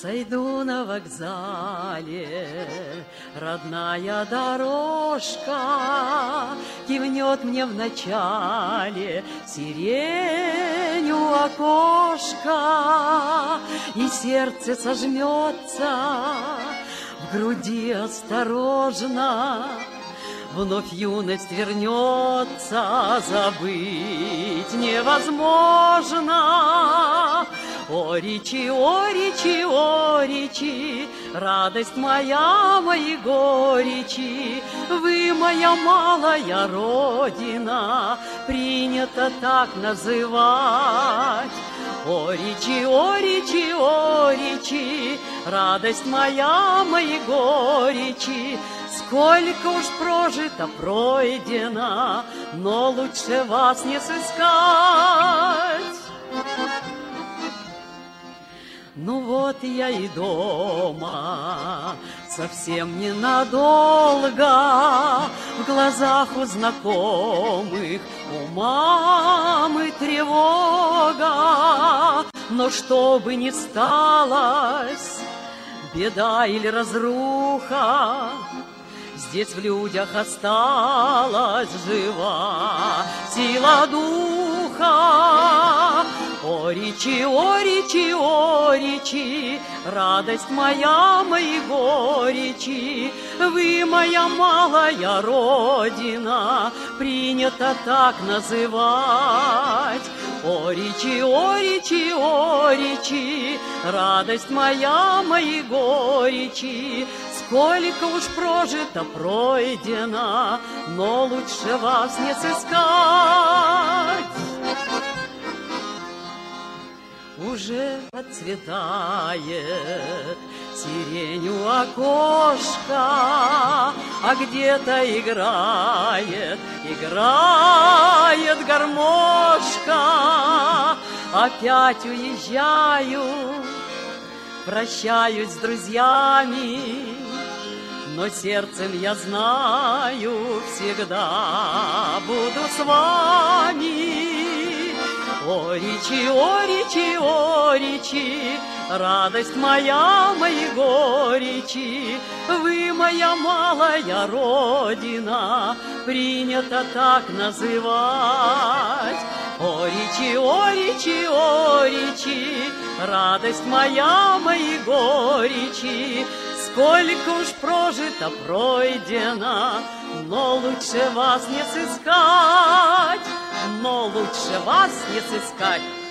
Сойду на вокзале, родная дорожка кивнет мне вначале сирень у окошка, и сердце сожмется в груди осторожно. Вновь юность вернется, забыть невозможно. О, речи, о, речи, о, речи, радость моя, мои горечи, вы, моя малая родина, принято так называть. О, речи, о, речи, о, речи, радость моя, мои горечи, сколько уж прожито, пройдено, но лучше вас не сыскать. Ну вот я и дома, совсем ненадолго, в глазах у знакомых, у мамы тревога. Но что бы ни сталось, беда или разруха, здесь в людях осталась жива сила духа. О, речи, о, речи, о, речи, радость моя, мои горечи, вы, моя малая родина, принято так называть. О, речи, о, речи, о, речи, радость моя, мои горечи, сколько уж прожито, пройдено, но лучше вас не сыскать. Уже отцветает сирень у окошка, а где-то играет гармошка. Опять уезжаю, прощаюсь с друзьями, но сердцем я знаю, всегда буду с вами. О, речи, о, речи, о, речи, радость моя, мои горечи, вы, моя малая родина, принято так называть. О, речи, о, речи, о, речи, радость моя, мои горечи, сколько уж прожито, пройдено, но лучше вас не сыскать, но лучше вас не сыскать.